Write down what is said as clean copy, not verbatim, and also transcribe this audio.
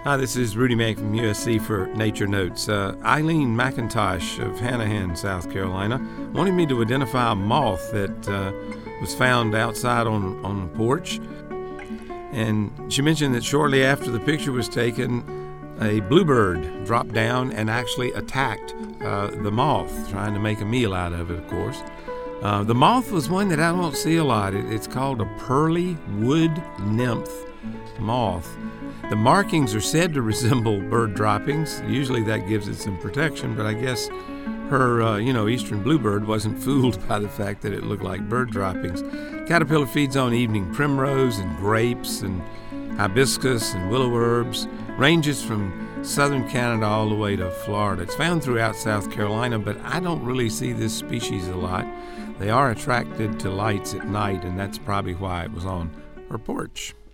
Hi, this is Rudy Mank from USC for Nature Notes. Eileen McIntosh of Hanahan, South Carolina, wanted me to identify a moth that was found outside on the porch. And she mentioned that shortly after the picture was taken, a bluebird dropped down and actually attacked the moth, trying to make a meal out of it, of course. The moth was one that I don't see a lot. It's called a pearly wood nymph moth. The markings are said to resemble bird droppings. Usually that gives it some protection, but I guess her, eastern bluebird wasn't fooled by the fact that it looked like bird droppings. Caterpillar feeds on evening primrose and grapes and hibiscus and willow herbs. Ranges from southern Canada all the way to Florida. It's found throughout South Carolina, but I don't really see this species a lot. They are attracted to lights at night, and that's probably why it was on her porch.